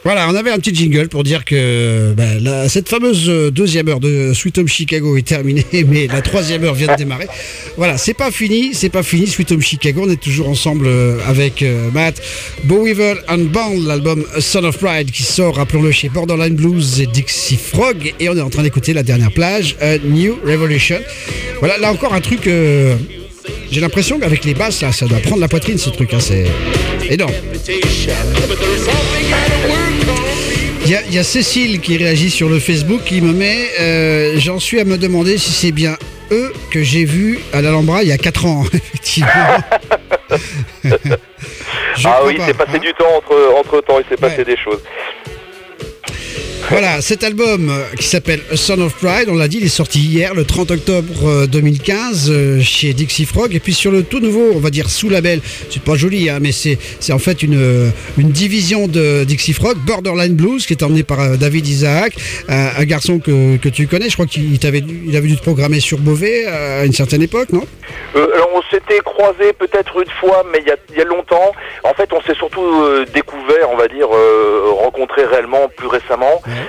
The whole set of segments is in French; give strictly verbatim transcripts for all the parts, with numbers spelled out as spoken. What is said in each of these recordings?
Voilà, on avait un petit jingle pour dire que ben, la, cette fameuse deuxième heure de Sweet Home Chicago est terminée, mais la troisième heure vient de démarrer. Voilà, c'est pas fini, c'est pas fini, Sweet Home Chicago, on est toujours ensemble avec euh, Matt, Bo Weevil and Band, l'album A Son of Pride qui sort, rappelons-le, chez Borderline Blues et Dixie Frog, et on est en train d'écouter la dernière plage, A New Revolution. Voilà, là encore un truc, euh, j'ai l'impression qu'avec les basses, là, ça doit prendre la poitrine ce truc, hein, c'est énorme. Il y, y a Cécile qui réagit sur le Facebook, qui me met euh, j'en suis à me demander si c'est bien eux que j'ai vus à l'Alhambra il y a quatre ans, effectivement. Ah oui, il s'est passé hein du temps entre, entre temps, il s'est passé ouais. des choses. Voilà, cet album qui s'appelle A Son of Pride, on l'a dit, il est sorti hier, le trente octobre deux mille quinze, chez Dixie Frog. Et puis sur le tout nouveau, on va dire sous-label, c'est pas joli, hein, mais c'est, c'est en fait une, une division de Dixie Frog, Borderline Blues, qui est emmené par David Isaac, un, un garçon que, que tu connais. Je crois qu'il t'avait, il avait dû te programmer sur Beauvais à une certaine époque, non ? euh, Alors on s'était croisés peut-être une fois, mais il y a, il y a longtemps. En fait, on s'est surtout euh, découvert, on va dire, euh, rencontré réellement plus récemment. Ouais.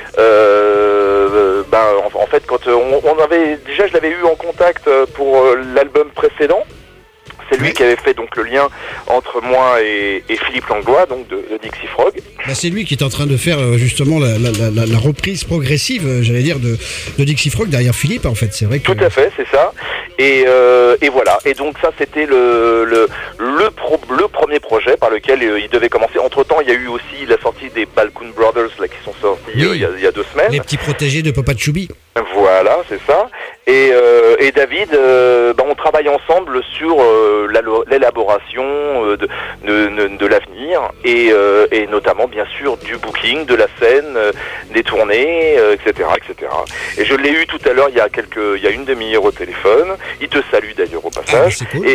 Euh, ben, en, en fait, quand on, on avait déjà, je l'avais eu en contact pour l'album précédent. C'est lui qui avait fait donc le lien entre moi et, et Philippe Langlois, donc de, de Dixie Frog. Bah c'est lui qui est en train de faire justement la, la, la, la reprise progressive, j'allais dire, de, de Dixie Frog derrière Philippe, en fait. C'est vrai que... Tout à fait, c'est ça. Et, euh, et voilà. Et donc ça, c'était le le, le, pro, le premier projet par lequel euh, il devait commencer. Entre-temps, il y a eu aussi la sortie des Balkoon Brothers là, qui sont sortis oui. euh, il, y a, il y a deux semaines. Les petits protégés de Papa Chubby. Voilà, c'est ça. Et, euh, et David, euh, bah, on travaille ensemble sur euh, l'élaboration euh, de, de, de, de l'avenir et, euh, et notamment bien sûr du booking, de la scène, euh, des tournées, euh, et cetera, et cetera. Et je l'ai eu tout à l'heure, il y a quelques, il y a une demi-heure au téléphone. Il te salue d'ailleurs au passage. Ah, c'est cool. Et,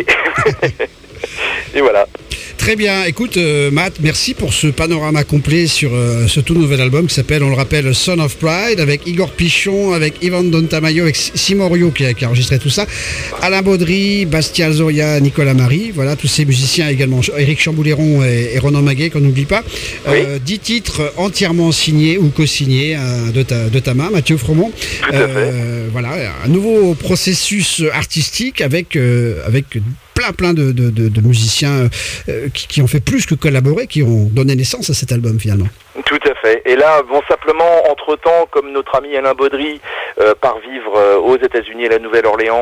et voilà. Très bien, écoute euh, Matt, merci pour ce panorama complet sur euh, ce tout nouvel album qui s'appelle, on le rappelle, Son of Pride, avec Igor Pichon, avec Ivan Dontamayo, avec Simon Rio qui a, qui a enregistré tout ça, Alain Baudry, Bastien Zoria, Nicolas Marie, voilà, tous ces musiciens également, Éric Chambouléron et, et Ronan Maguet, qu'on n'oublie pas. Euh, oui. Dix titres entièrement signés ou co-signés euh, de, ta, de ta main, Mathieu Fromont. Tout à fait. Voilà, un nouveau processus artistique avec... Euh, avec plein plein de, de, de, de musiciens euh, qui, qui ont fait plus que collaborer, qui ont donné naissance à cet album finalement. Tout à fait. Et là, bon, simplement, entre-temps, comme notre ami Alain Baudry euh, part vivre euh, aux États-Unis et à la Nouvelle-Orléans,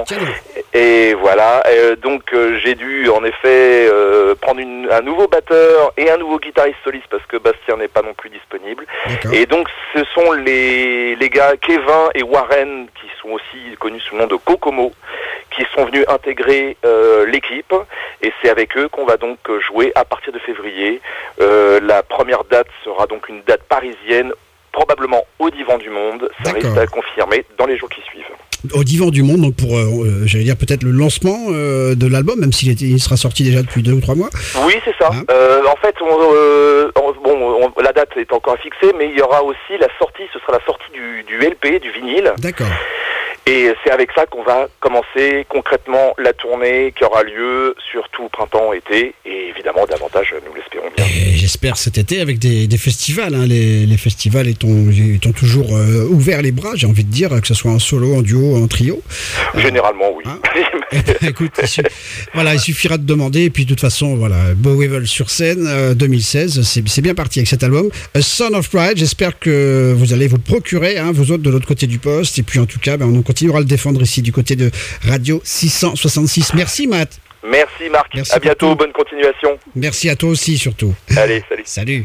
et voilà, euh, donc euh, j'ai dû en effet euh, prendre une, un nouveau batteur et un nouveau guitariste soliste parce que Bastien n'est pas non plus disponible. D'accord. Et donc, ce sont les, les gars Kevin et Warren, qui sont aussi connus sous le nom de Kokomo, qui sont venus intégrer euh, l'équipe, et c'est avec eux qu'on va donc jouer à partir de février. Euh, la première date sera donc une date parisienne, probablement au Divan du Monde. Ça D'accord. risque à confirmer dans les jours qui suivent. Au Divan du Monde, donc pour, euh, j'allais dire peut-être le lancement euh, de l'album, même s'il était, il sera sorti déjà depuis deux ou trois mois. Oui, c'est ça. Hein euh, en fait, on, euh, on, bon, on, la date est encore fixée, mais il y aura aussi la sortie, ce sera la sortie du, du L P, du vinyle. D'accord. Et c'est avec ça qu'on va commencer concrètement la tournée qui aura lieu sur tout printemps, été, et évidemment davantage, nous l'espérons bien. Et j'espère cet été avec des, des festivals. Hein. Les, les festivals étant, étant toujours euh, ouverts les bras, j'ai envie de dire, que ce soit en solo, en duo, en trio. Généralement, oui. Hein Écoute, il su... voilà, il suffira de demander. Et puis de toute façon, voilà, Bo Weevil sur scène, euh, deux mille seize, c'est, c'est bien parti avec cet album. A Son of Pride, j'espère que vous allez vous le procurer, hein, vous autres de l'autre côté du poste. Et puis en tout cas, ben, on continuera à le défendre ici du côté de Radio six cent soixante-six. Merci Matt. Merci Marc, Merci à bientôt, bonne continuation. Merci à toi aussi surtout. Allez, salut. Salut.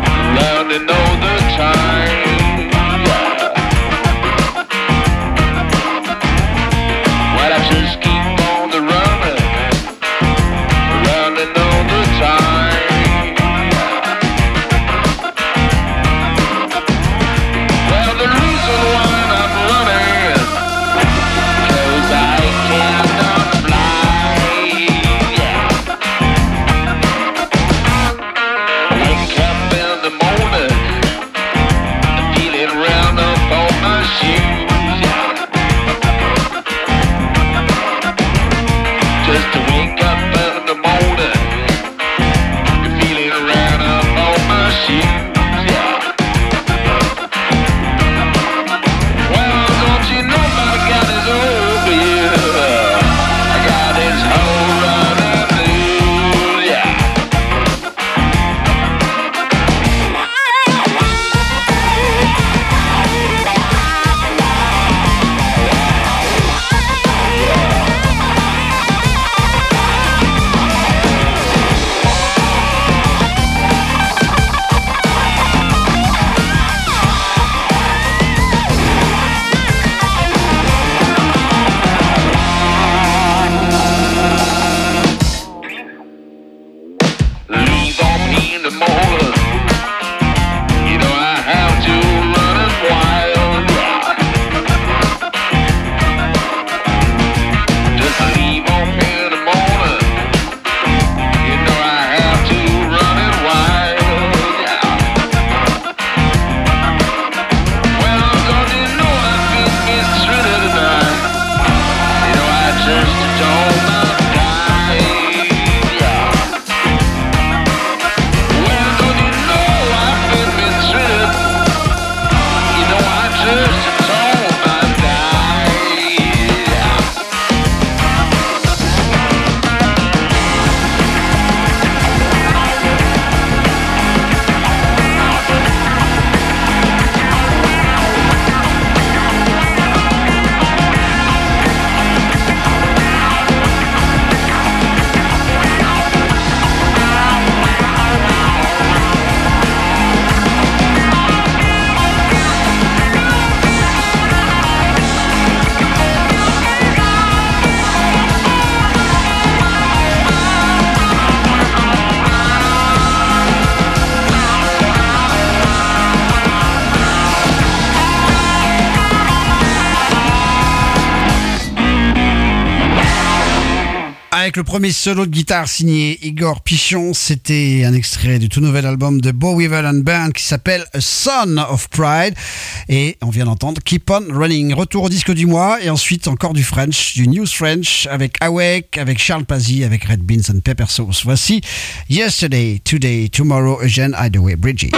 Know the time, yeah. avec le premier solo de guitare signé Igor Pichon. C'était un extrait du tout nouvel album de Bo Weevil and Band qui s'appelle A Son of Pride. Et on vient d'entendre Keep On Running. Retour au disque du mois et ensuite encore du French, du News French avec Awake, avec Charles Pazzi, avec Red Beans and Pepper Sauce. Voici Yesterday, Today, Tomorrow, Eugene Hideaway Bridges.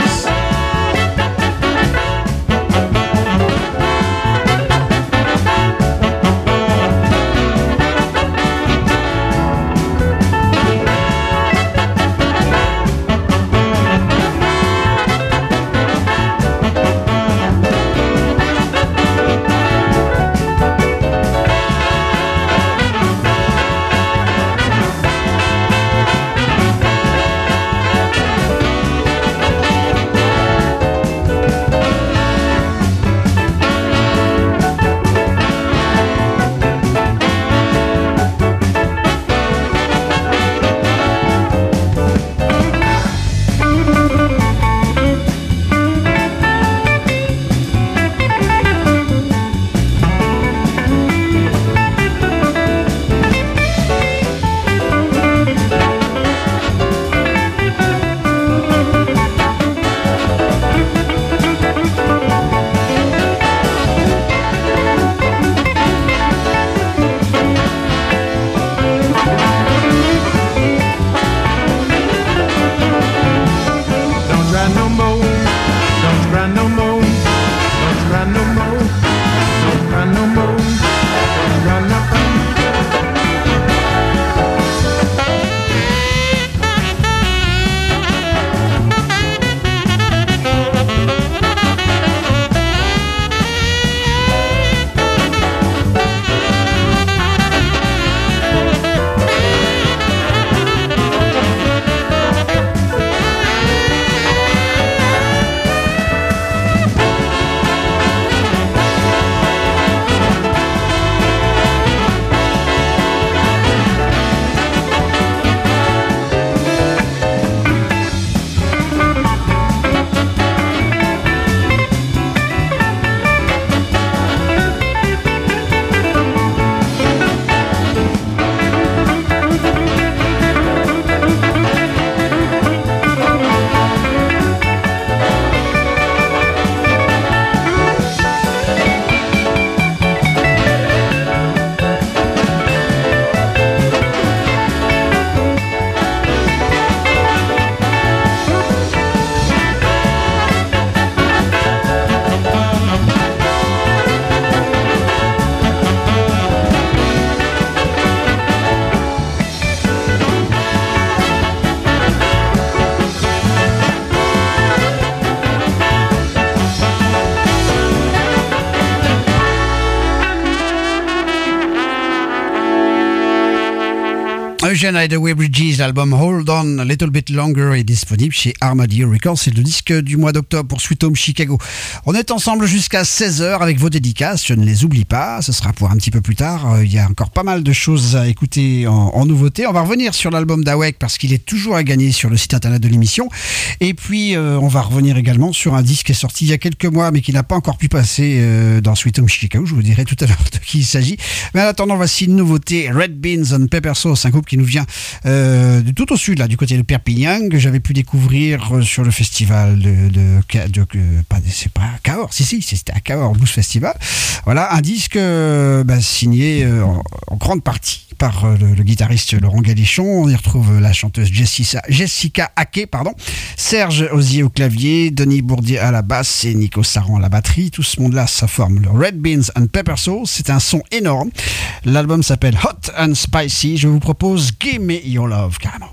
Eugene Hideaway Bridges, l'album Hold On a Little Bit Longer est disponible chez Armadillo Records. C'est le disque du mois d'octobre pour Sweet Home Chicago. On est ensemble jusqu'à seize heures avec vos dédicaces. Je ne les oublie pas. Ce sera pour un petit peu plus tard. Il y a encore pas mal de choses à écouter en, en nouveauté. On va revenir sur l'album d'Awake parce qu'il est toujours à gagner sur le site internet de l'émission. Et puis, euh, on va revenir également sur un disque qui est sorti il y a quelques mois mais qui n'a pas encore pu passer euh, dans Sweet Home Chicago. Je vous dirai tout à l'heure de qui il s'agit. Mais en attendant, voici une nouveauté. Red Beans and Pepper Sauce, un groupe qui nous vient euh, de tout au sud, là, du côté de Perpignan, que j'avais pu découvrir euh, sur le festival de, de, de, de pas, c'est pas à Cahors, si si, c'était à Cahors Blues Festival. Voilà, un disque euh, bah, signé euh, en, en grande partie par euh, le, le guitariste Laurent Galichon. On y retrouve la chanteuse Jessica, Jessica Haquet, pardon, Serge Osier au clavier, Denis Bourdier à la basse et Nico Saran à la batterie. Tout ce monde-là, ça forme le Red Beans and Pepper Sauce. C'est un son énorme. L'album s'appelle Hot and Spicy. Je vous propose Give Me Your Love, carrément.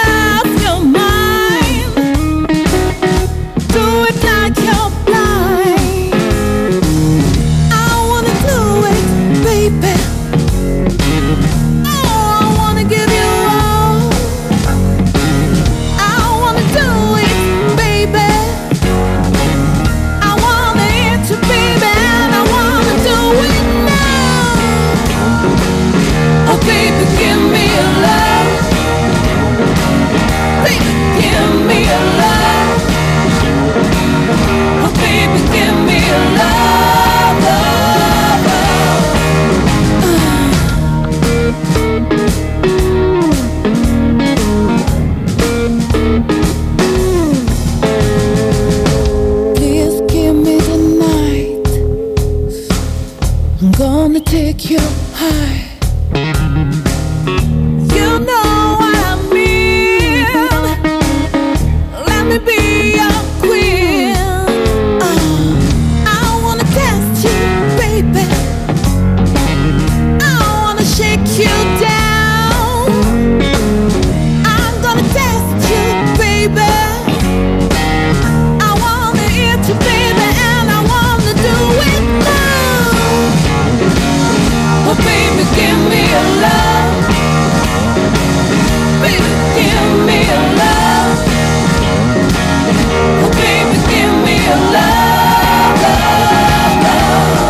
Switch off your mind, do it like you're blind. I'm gonna take you high. You know what I mean. Let me be your queen. Uh, I wanna test you, baby. I wanna shake you down. I'm gonna test you, baby. I wanna eat you, baby, and I wanna do it now. Oh, baby, give me a love. Baby, give me a love. Oh, baby, give me a love, love, love.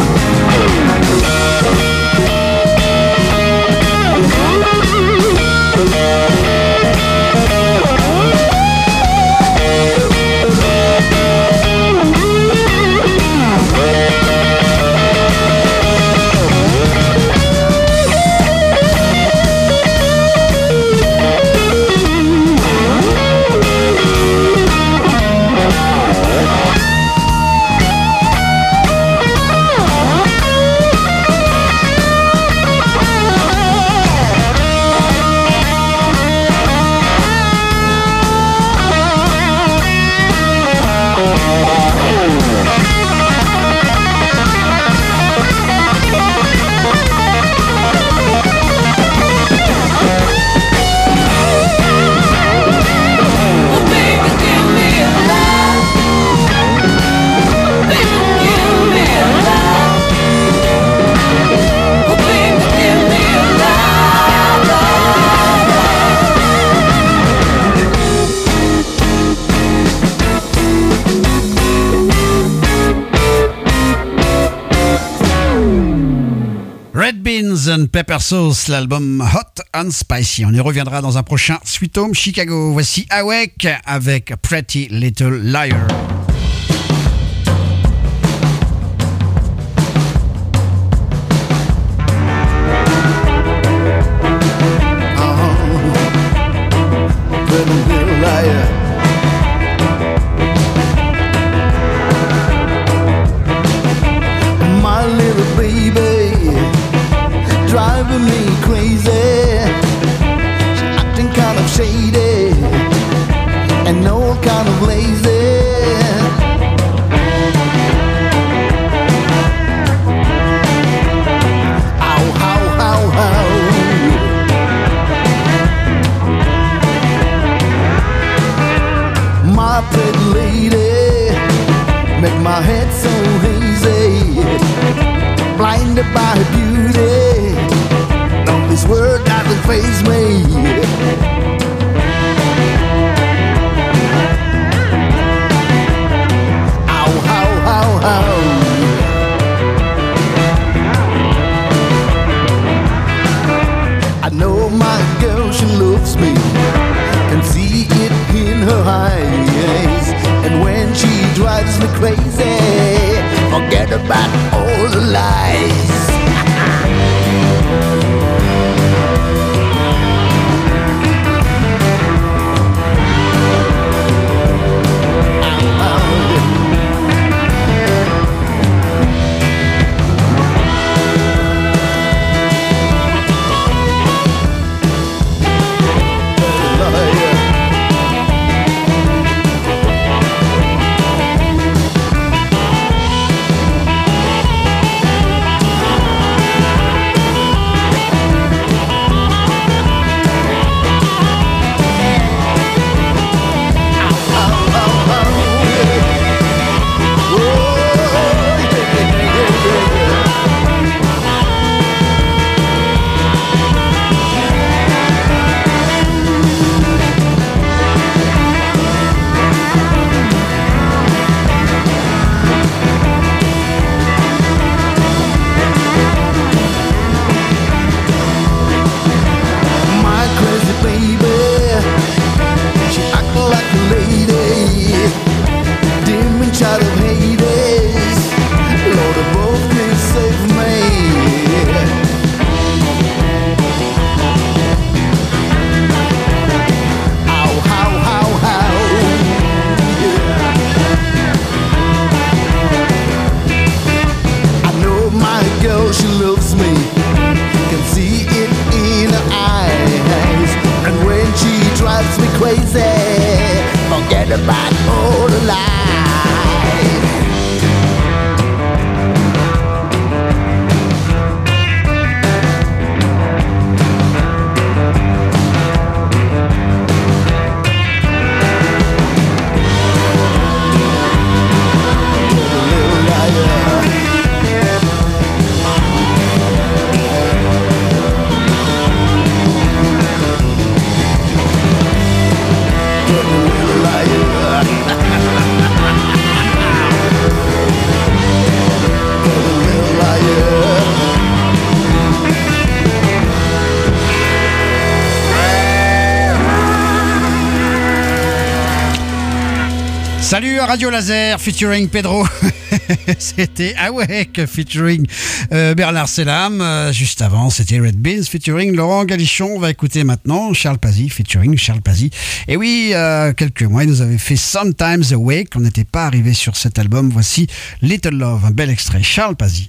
and Pepper Sauce, l'album Hot and Spicy. On y reviendra dans un prochain Sweet Home Chicago. Voici Awake avec Pretty Little Liar. Crazy, forget about all the lies. know she loves me. Can see it in her eyes. And when she drives me crazy, forget about all the lies. Salut à Radio Laser featuring Pedro. C'était Awake featuring euh, Bernard Selam. Euh, juste avant, c'était Red Beans featuring Laurent Galichon. On va écouter maintenant Charles Pazzi featuring Charles Pazzi. Et oui, euh, quelques mois, il nous avait fait Sometimes Awake. On n'était pas arrivé sur cet album. Voici Little Love, un bel extrait. Charles Pazzi.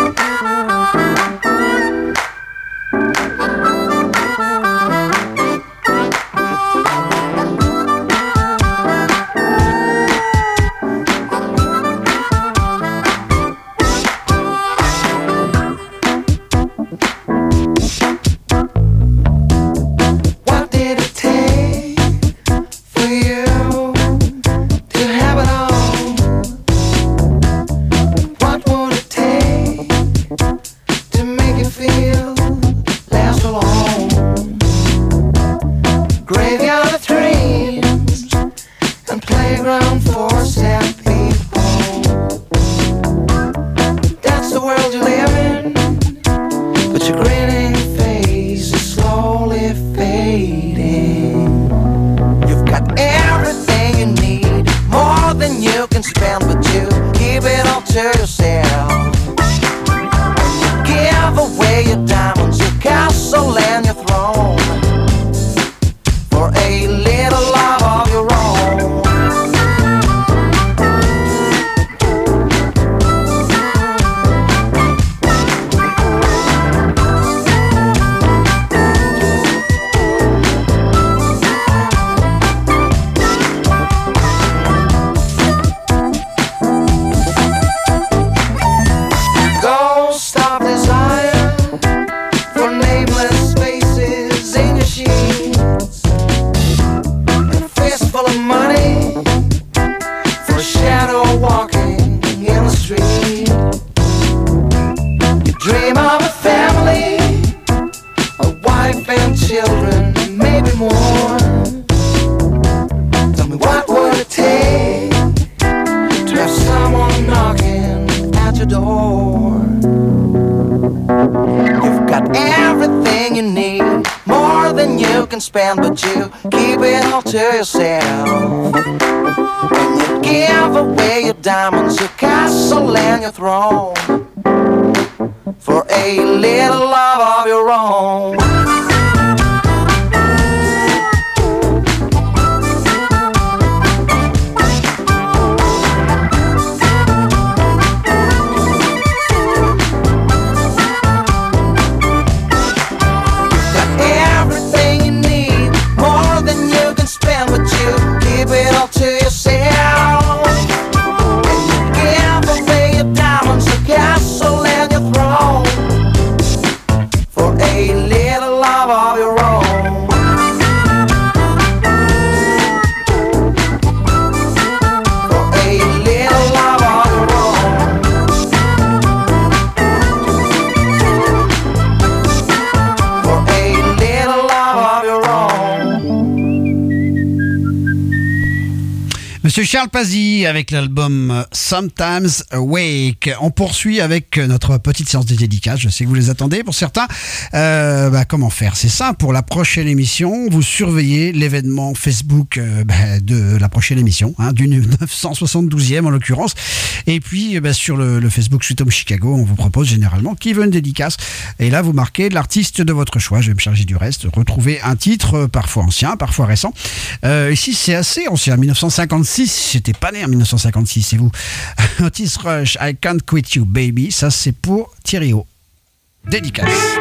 Monsieur Charles Pazzi avec l'album Sometimes Awake. On poursuit avec notre petite séance de dédicaces. Je sais que vous les attendez pour certains. Euh, bah, comment faire? C'est simple. Pour la prochaine émission, vous surveillez l'événement Facebook euh, bah, de la prochaine émission, hein, du neuf cent soixante-douzième en l'occurrence. Et puis bah, sur le, le Facebook Sweet Home Chicago, on vous propose généralement qui veut une dédicace. Et là, vous marquez l'artiste de votre choix. Je vais me charger du reste. Retrouvez un titre, euh, parfois ancien, parfois récent. Euh, ici, c'est assez ancien, mille neuf cent cinquante-six. J'étais pas né en mille neuf cent cinquante-six, c'est vous. Otis Rush, I Can't Quit You Baby, ça c'est pour Thierry O. Dédicace.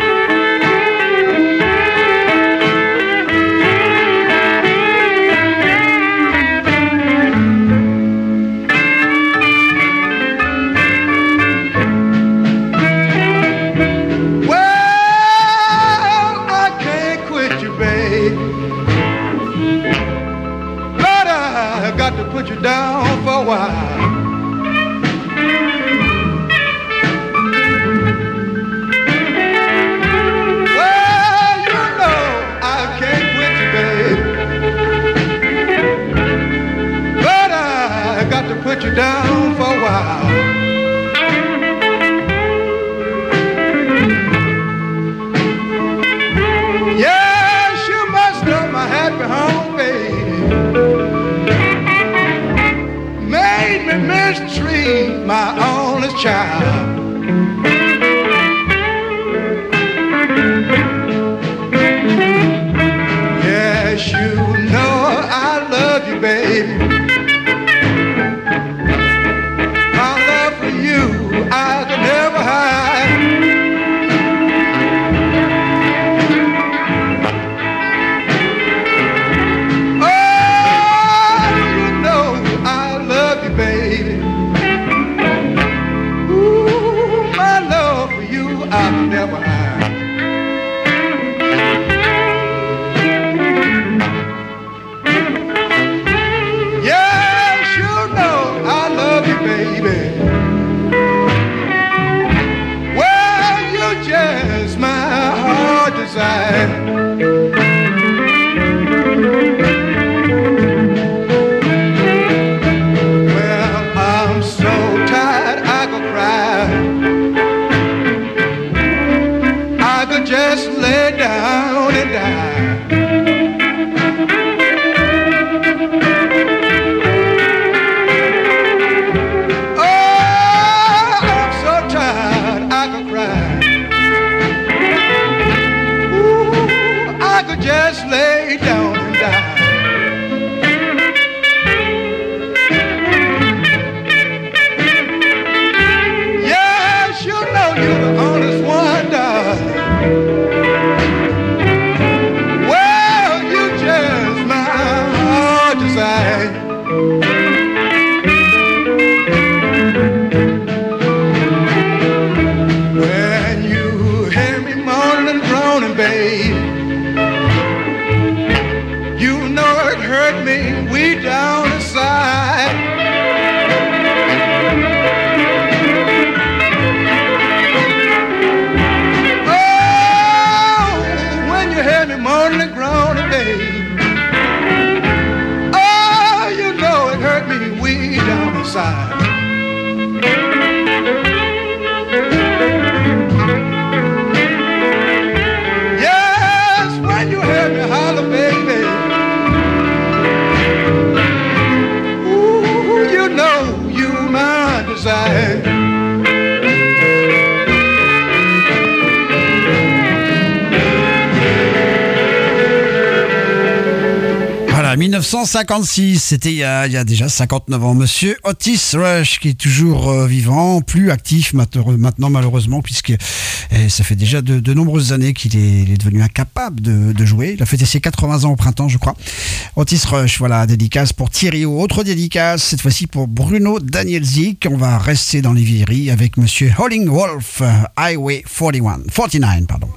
Put you down for a while. Well, you know I can't quit you, babe, but I got to put you down for a while. Yes, you must know my happy home, baby. Made me mistreat my only child. Yes, you know I love you, baby. My love for you I could never hide. I'll never hide. Yes, you know I love you, baby. Well, you're just my heart desire. Well, I'm so tired I could cry. Just lay down and die. Oh, I'm so tired I could cry. Ooh, I could just lay down and die. Yes, you know you're the honest one, darling. Well, you just my heart desire. When you hear me moaning and groaning, babe, you know it hurt me way down inside. Moaning and groaning, babe. Oh, you know it hurt me way down inside. Yes, when you hear me holler, baby. Ooh, you know you my desire. mille neuf cent cinquante-six, c'était il y, a, il y a déjà cinquante-neuf ans. Monsieur Otis Rush, qui est toujours euh, vivant, plus actif maintenant malheureusement, puisque eh, ça fait déjà de, de nombreuses années qu'il est, il est devenu incapable de, de jouer. Il a fêté ses quatre-vingts ans au printemps, je crois. Otis Rush, voilà, dédicace pour Thierry O. Autre dédicace, cette fois-ci pour Bruno Danielzik. On va rester dans les vieilleries avec Monsieur Howling Wolf, Highway forty-one, forty-nine, pardon.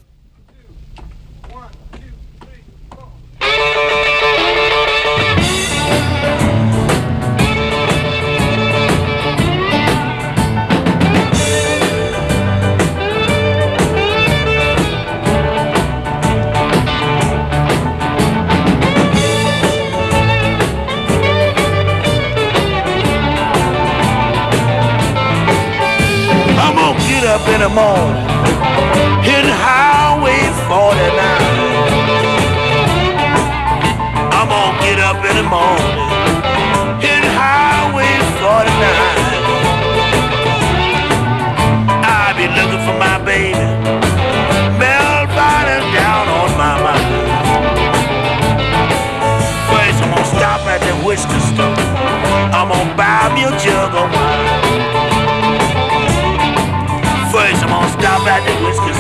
Up in the morning, hitting Highway forty-nine. I'm gonna get up in the morning, hitting Highway forty-nine. I'll be looking for my baby, bell bottom down on my mind. First I'm gonna stop at the whiskey store, I'm gonna buy me a jug of wine. First I'm gonna stop at the whiskey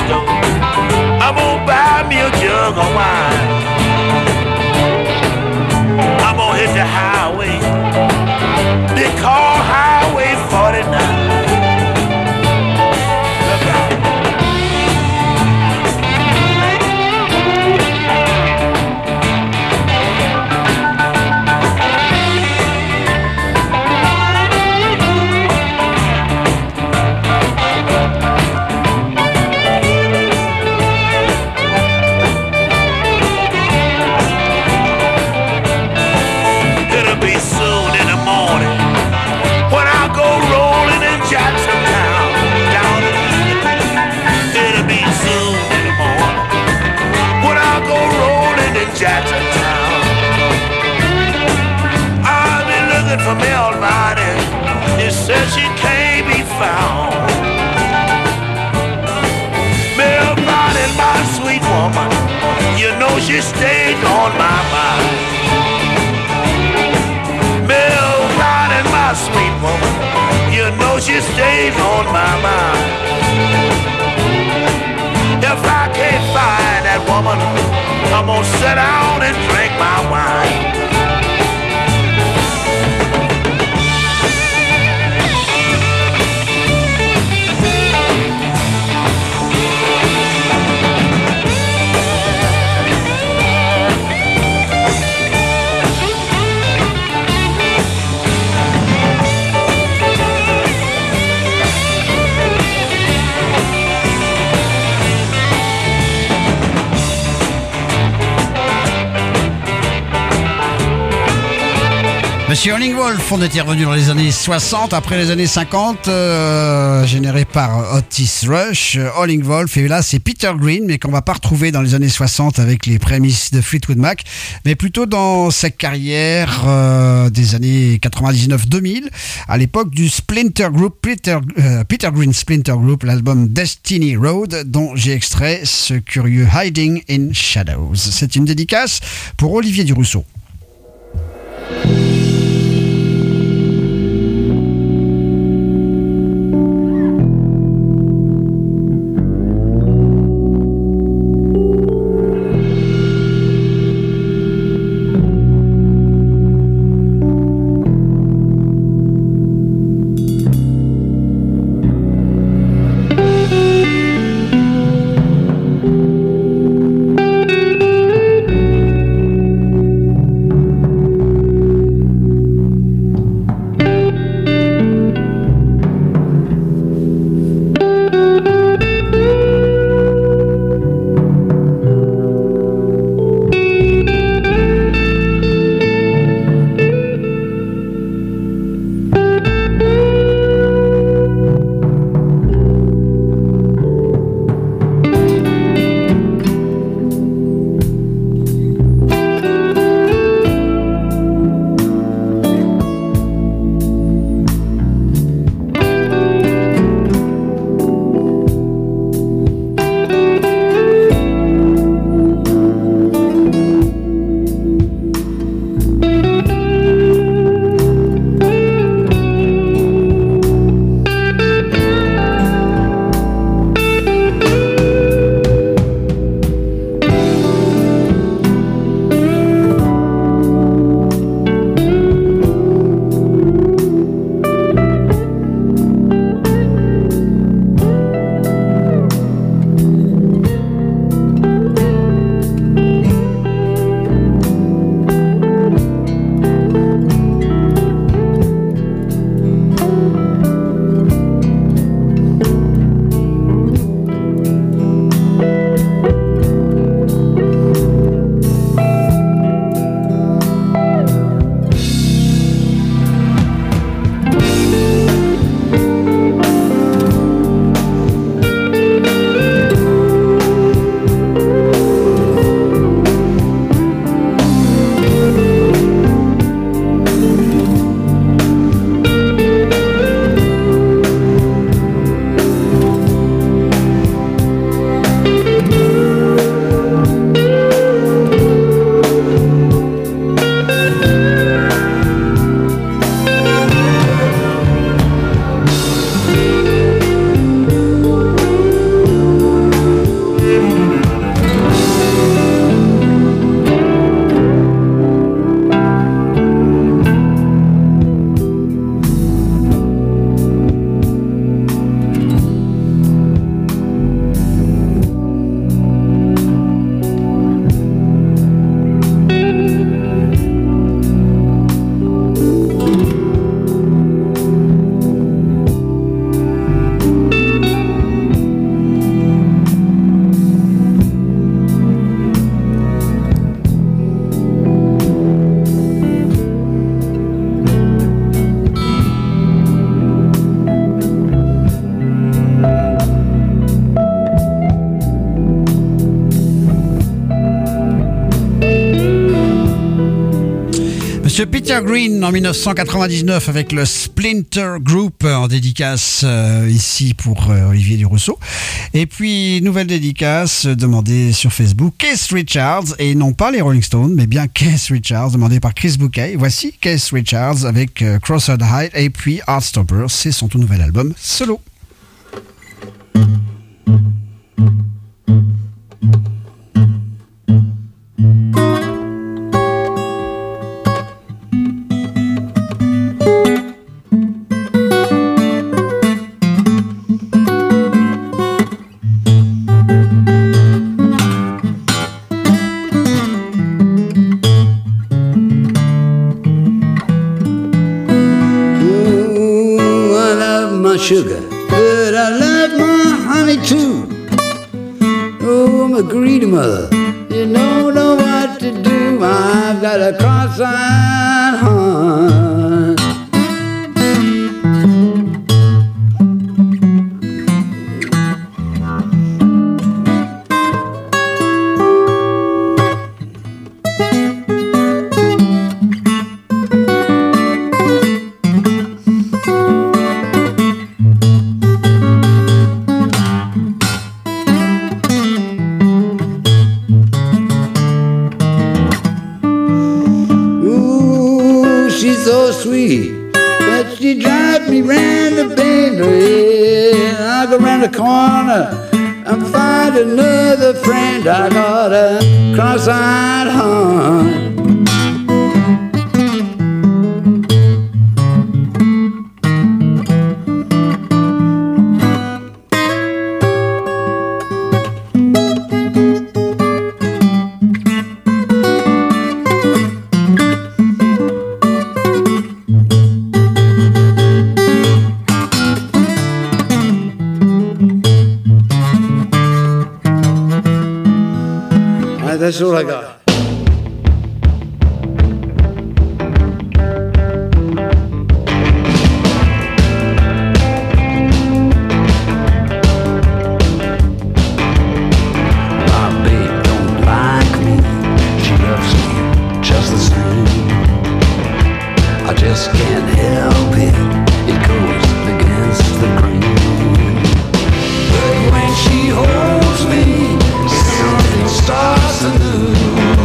she stays on my mind. Mill riding my sweet woman, you know she stays on my mind. If I can't find that woman, I'm gonna sit down and drink my wine. Monsieur Howlin' Wolf, on était revenu dans les années soixante, après les années cinquante, euh, généré par Otis Rush, Howlin' Wolf, et là c'est Peter Green, mais qu'on va pas retrouver dans les années soixante avec les prémices de Fleetwood Mac, mais plutôt dans sa carrière euh, des années quatre-vingt-dix-neuf deux mille, à l'époque du Splinter Group, Peter, euh, Peter Green Splinter Group, l'album Destiny Road, dont j'ai extrait ce curieux Hiding in Shadows. C'est une dédicace pour Olivier Durousseau. Monsieur Peter Green en dix-neuf cent quatre-vingt-dix-neuf avec le Splinter Group en dédicace euh, ici pour euh, Olivier Durousseau. Et puis nouvelle dédicace euh, demandée sur Facebook, Keith Richards, et non pas les Rolling Stones mais bien Keith Richards, demandé par Chris Bouquet. Voici Keith Richards avec euh, Crossed Height et puis Heartstopper, c'est son tout nouvel album solo. Sugar, but I love my honey too. Oh, I'm a greedy mother, you don't know what to do. I've got a cross-eyed heart. But she drives me round the bend. I go round the corner and find another friend. I got a cross-eyed heart. That's all I got. My babe don't like me. She loves me just the same. I just can't help it. It goes against the grain. But when she holds me, something starts to move.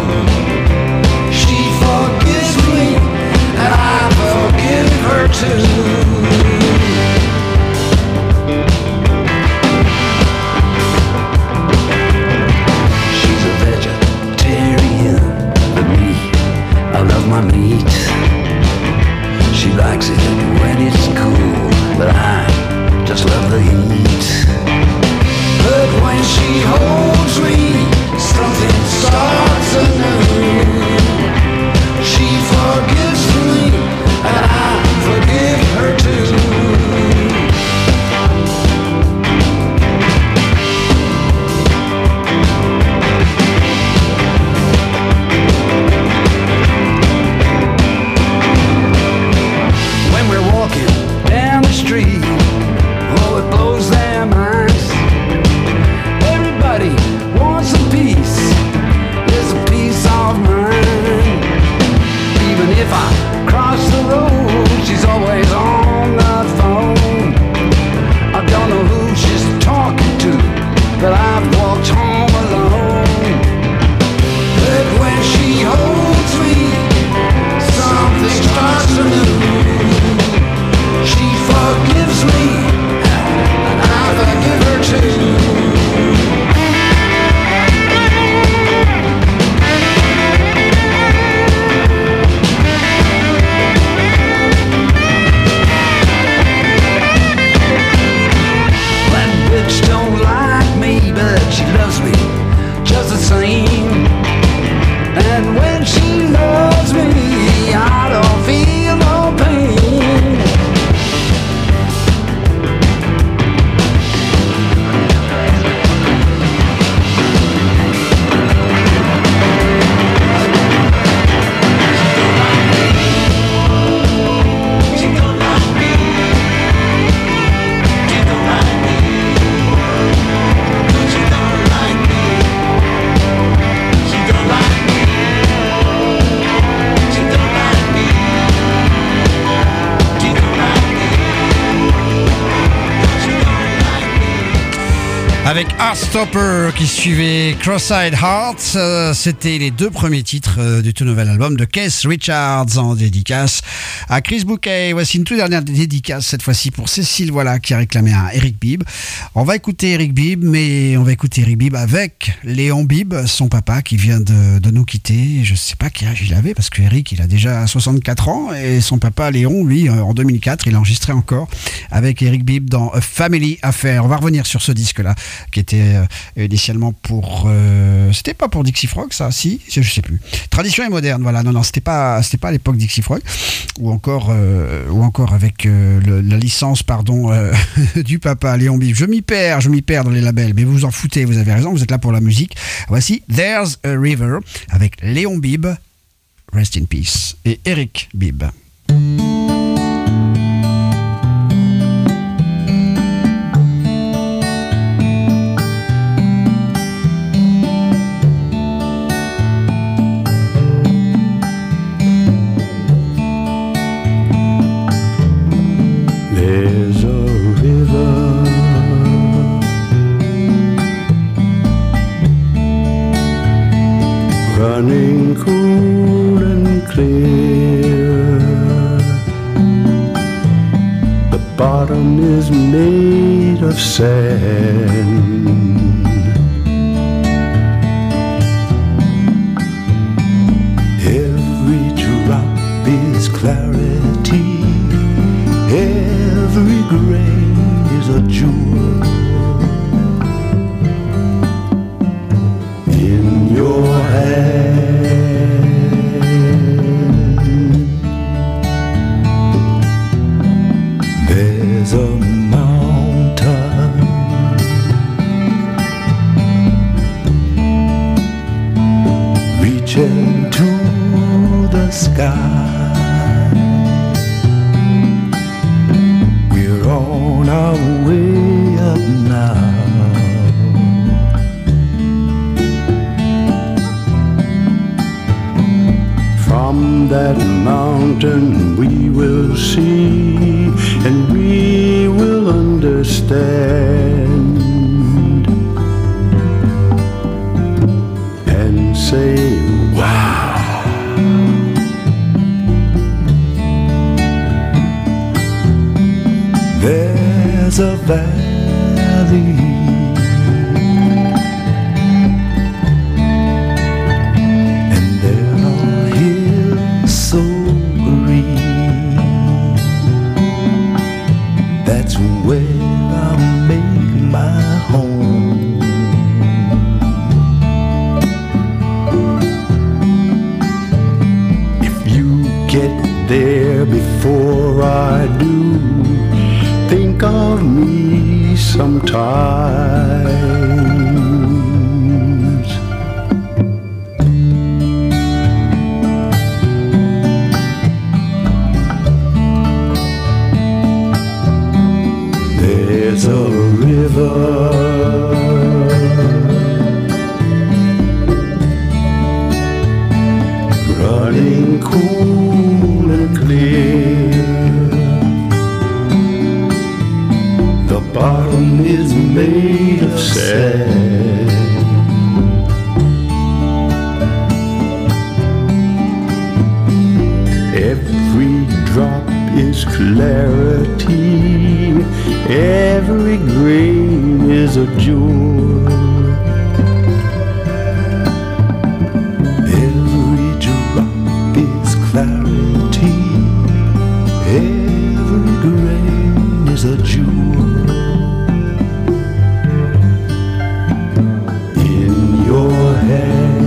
Avec Heartstopper qui suivait Cross-Eyed Heart. Euh, c'était les deux premiers titres euh, du tout nouvel album de Keith Richards en dédicace à Chris Bouquet. Voici une toute dernière dédicace, cette fois-ci pour Cécile, voilà, qui a réclamé un Eric Bibb. On va écouter Eric Bibb, mais on va écouter Eric Bibb avec Léon Bibb, son papa qui vient de, de nous quitter. Je ne sais pas quel âge il avait, parce que Eric, il a déjà soixante-quatre ans, et son papa Léon, lui, en deux mille quatre, il a enregistré encore avec Eric Bibb dans A Family Affair. On va revenir sur ce disque-là, qui était euh, initialement pour... Euh, c'était pas pour Dixie Frog, ça, si, je sais plus. Tradition et moderne, voilà. Non, non, c'était pas, c'était pas à l'époque Dixie Frog, ou encore, euh, ou encore avec euh, le, la licence, pardon, euh, du papa Léon Bibb. Je m'y perds, je m'y perds dans les labels, mais vous vous en foutez, vous avez raison, vous êtes là pour la musique. Voici There's a River avec Léon Bibb, Rest in Peace, et Eric Bibb. Running cool and clear, the bottom is made of sand. Every drop is clarity, every grain is a jewel. In your hand, there's a mountain reaching to the sky. We're on our way up now. From that mountain we will see and we will understand and say, wow. There's a valley so green, that's where I'll make my home. If you get there before I do, think of me sometime. There's a river running cool and clear, the bottom is made of sand. Every drop is clarity, every grain is a jewel. Every drop is clarity, every grain is a jewel. In your hand,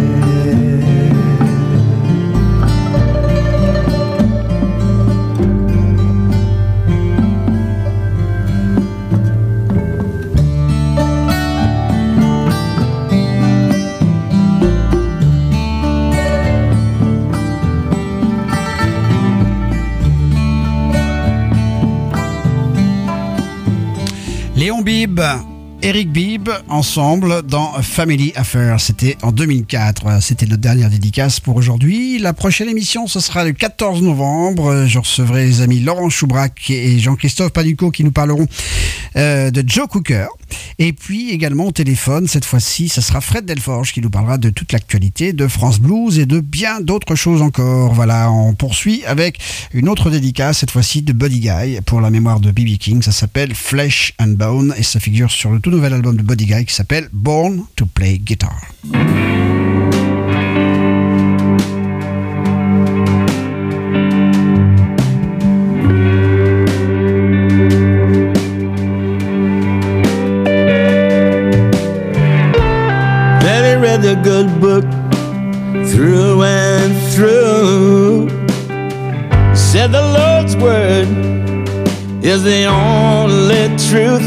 Léon Bibb, Eric Bibb, ensemble dans Family Affair. C'était en deux mille quatre. Voilà, c'était notre dernière dédicace pour aujourd'hui. La prochaine émission, ce sera le quatorze novembre. Je recevrai les amis Laurent Choubrac et Jean-Christophe Panucco qui nous parleront euh, de Joe Cooker. Et puis également au téléphone, cette fois-ci, ça sera Fred Delforge qui nous parlera de toute l'actualité de France Blues et de bien d'autres choses encore. Voilà, on poursuit avec une autre dédicace, cette fois-ci de Buddy Guy, pour la mémoire de B B King. Ça s'appelle Flesh and Bone et ça figure sur le tout nouvel album de Buddy Guy qui s'appelle Born to Play Guitar. Read the good book through and through. Said the Lord's word is the only truth.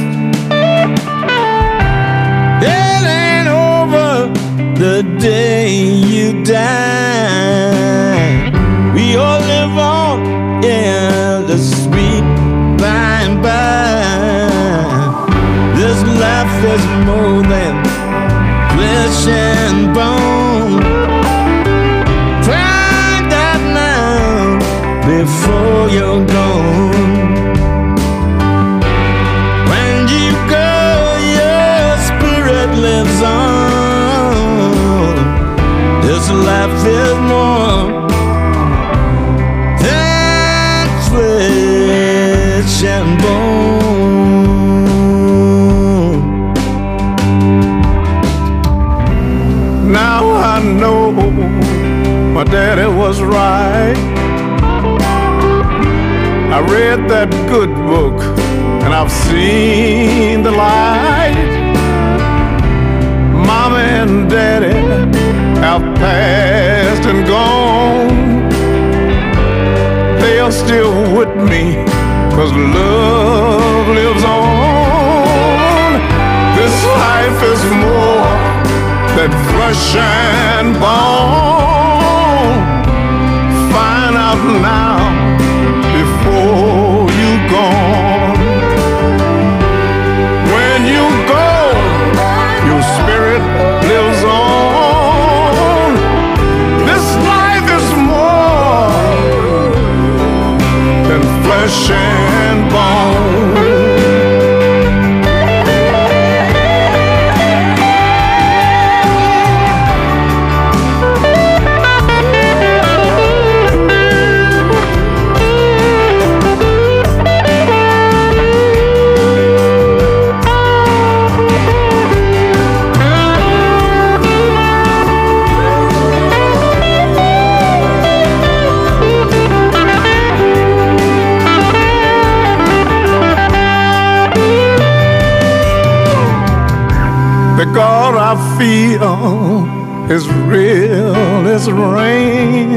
It ain't over the day you die. We all live on in the sweet by and by. This life is more than flesh and bone. Find that now before you're gone. When you go, your spirit lives on. This life is more than flesh and bone. Now I know my daddy was right. I read that good book and I've seen the light. Mama and daddy have passed and gone. They are still with me 'cause love lives on. This life is more that flesh and bone. Find out now before you gone. When you go, your spirit lives on. This life is more than flesh and bone. The God I feel is real as rain,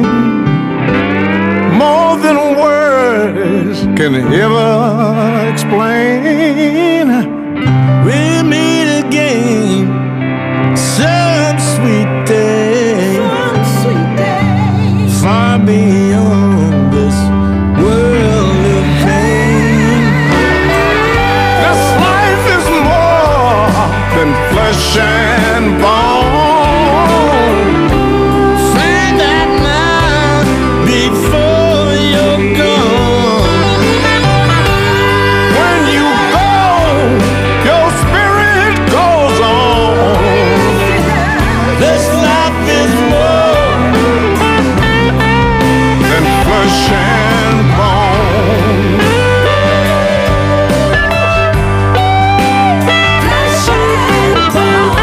more than words can ever explain. We meet again some sweet day, Some sweet day. far beyond this world of pain. This life is more than flesh and bone. Find that now before you're gone. When you go, your spirit goes on. This life is more Than flesh and bone. Flesh and bone.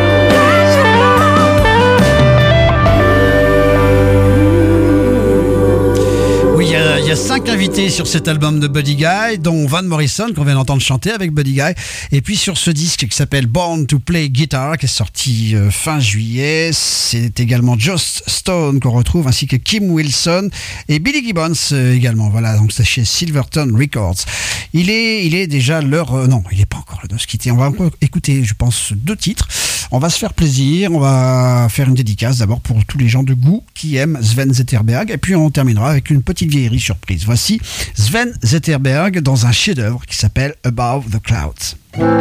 Oui, il y a- il y a cinq invités sur cet album de Buddy Guy, dont Van Morrison, qu'on vient d'entendre chanter avec Buddy Guy. Et puis sur ce disque qui s'appelle Born to Play Guitar, qui est sorti euh, fin juillet, c'est également Joss Stone qu'on retrouve, ainsi que Kim Wilson et Billy Gibbons euh, également. Voilà, donc c'est chez Silverton Records. Il est, il est déjà l'heure... euh, non, il n'est pas encore l'heure de se quitter. On va encore écouter, je pense, deux titres. On va se faire plaisir. On va faire une dédicace d'abord pour tous les gens de goût qui aiment Sven Zetterberg. Et puis on terminera avec une petite vieillerie surprise. Voici Sven Zetterberg dans un chef-d'œuvre qui s'appelle Above the Clouds.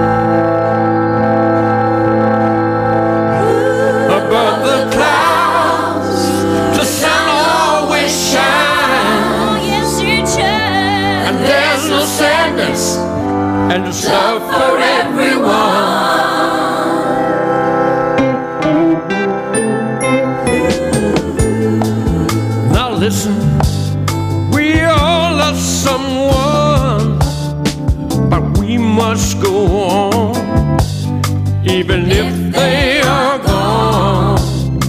Above the clouds, the sun always shines, Oh, yes, you shine. and there's no sadness, and there's love for everyone. And if they are gone,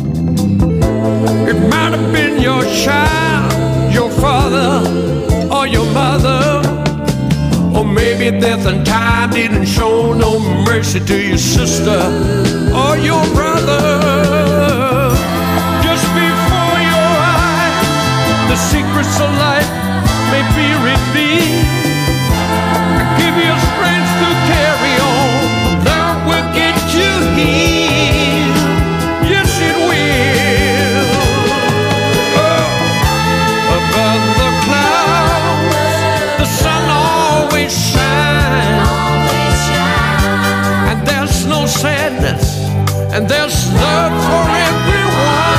it might have been your child, your father, or your mother. Or maybe death and time didn't show no mercy to your sister or your brother. Just before your eyes, the secrets of life may be revealed. Give you strength to carry on, that will get you healed. Yes, it will. Oh, above the clouds, the sun always shines, and there's no sadness, and there's love for everyone.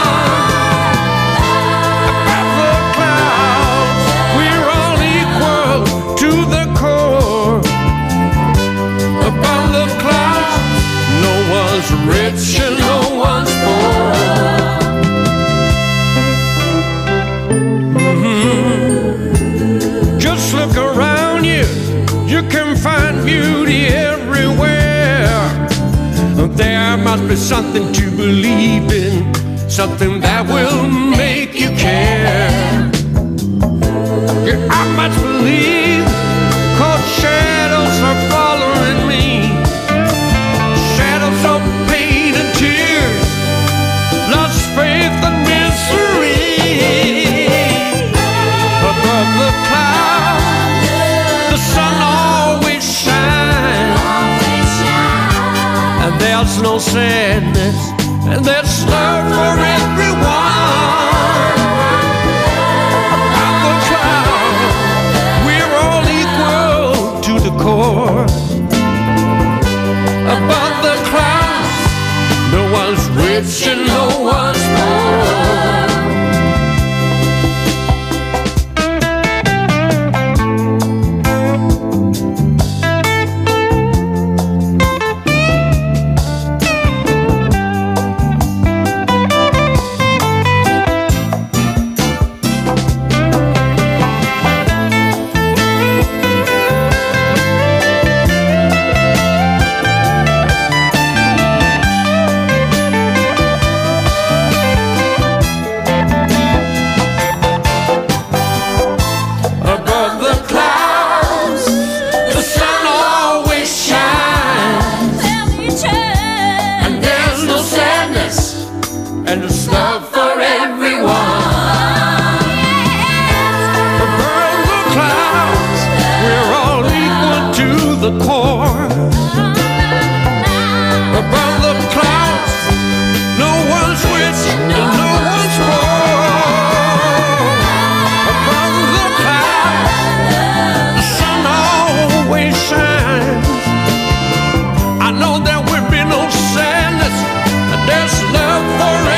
Above the clouds, we're all equal to the core. Above the clouds, no one's rich and no one's poor. Mm-hmm. Just look around you, you can find beauty everywhere. There must be something to believe in, something that will make you care. Yeah, I must believe, 'cause shadows are following me. Shadows of pain and tears, lost faith and misery. Above the clouds, the sun always shines, and there's no sadness, and there's love for everyone. Above the clouds, we're all equal to the core. Above the clouds, no one's rich and no one's poor. And there's love for everyone. Above the clouds, we're all equal to the core. Above the clouds, no one's rich and no one's poor. Above the clouds, the sun always shines. I know there will be no sadness, and there's love for everyone.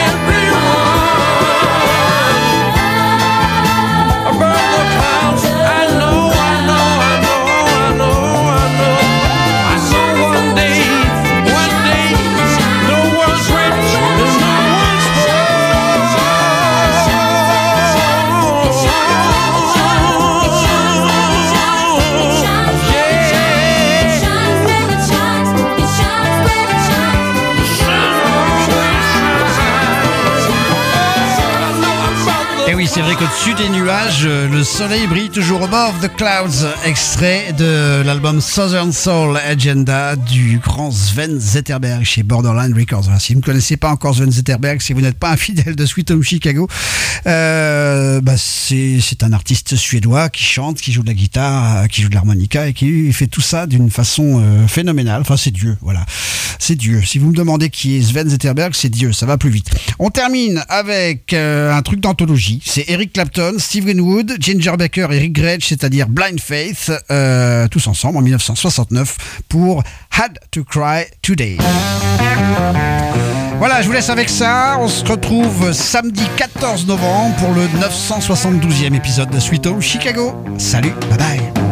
Above the clouds, I know, I know, I know, I know, I know. I saw one day, one day, no one's rich and no one's Et oui, c'est vrai qu'au-dessus des nuages, le soleil brille toujours. Above the Clouds, extrait de l'album Southern Soul Agenda du grand Sven Zetterberg chez Borderline Records. Voilà, si vous ne connaissez pas encore Sven Zetterberg, si vous n'êtes pas un fidèle de Sweet Home Chicago, euh, bah c'est, c'est un artiste suédois qui chante, qui joue de la guitare, qui joue de l'harmonica et qui fait tout ça d'une façon euh, phénoménale. Enfin, c'est Dieu, voilà. C'est Dieu. Si vous me demandez qui est Sven Zetterberg, c'est Dieu, ça va plus vite. On termine avec euh, un truc d'anthologie. C'est Eric Clapton, Steve Winwood, Ginger Baker et Rick Gretsch, c'est-à-dire Blind Faith, euh, tous ensemble en dix-neuf cent soixante-neuf pour Had to Cry Today. Voilà, je vous laisse avec ça. On se retrouve samedi quatorze novembre pour le neuf cent soixante-douzième épisode de Sweet Home Chicago. Salut, bye bye.